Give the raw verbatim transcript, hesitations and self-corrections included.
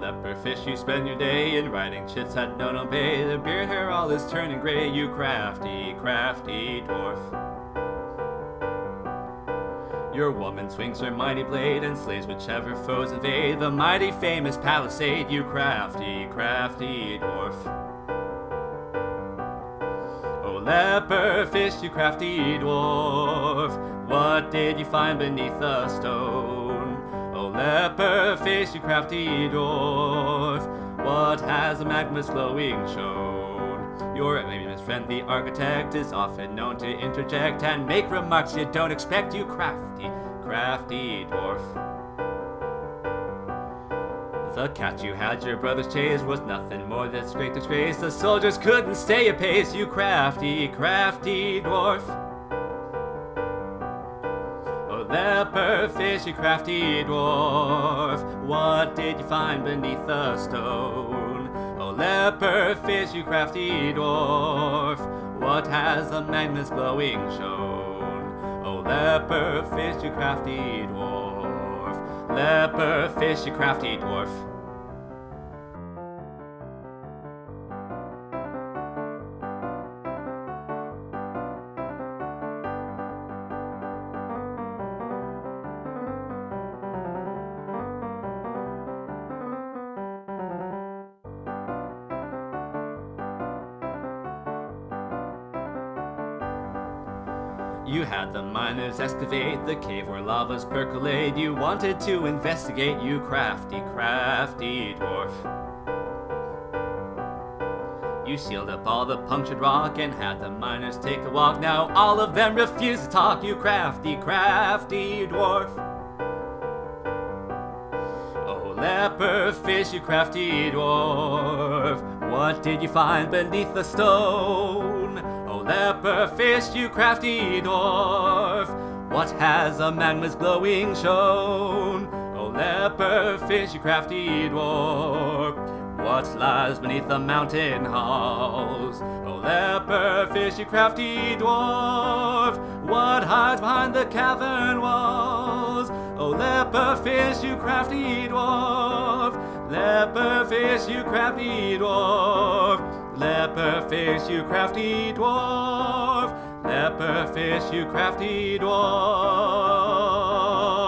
leper fish, you spend your day in riding chits at Nono Bay. The beard hair all is turning gray, you crafty, crafty dwarf. Your woman swings her mighty blade and slays whichever foes invade the mighty famous palisade, you crafty, crafty dwarf. Oh leper fish, you crafty dwarf, what did you find beneath the stone? Oh leper fish, you crafty dwarf, what has the magma's glowing shown? Your famous friend the architect is often known to interject and make remarks you don't expect, you crafty, crafty dwarf. The cat you had your brothers chase was nothing more than great disgrace. The soldiers couldn't stay apace, you crafty, crafty dwarf. Oh leper fish, you crafty dwarf, what did you find beneath the stone? Oh leper fish, you crafty dwarf, what has the magma's glowing shown? Oh leper fish, you crafty dwarf, leper fish, you crafty dwarf. You had the miners excavate the cave where lavas percolate. You wanted to investigate, you crafty, crafty dwarf. You sealed up all the punctured rock and had the miners take a walk. Now all of them refuse to talk, you crafty, crafty dwarf. Oh leper fish, you crafty dwarf, what did you find beneath the stone? Oh leper fish, you crafty dwarf, what has the magma's glowing shown? Oh leper fish, you crafty dwarf, what lies beneath the mountain halls? Oh leper fish, you crafty dwarf, what hides behind the cavern walls? Oh leper fish, you crafty dwarf, leper fish, you crafty dwarf, leper fish, you crafty dwarf, leper fish, you crafty dwarf.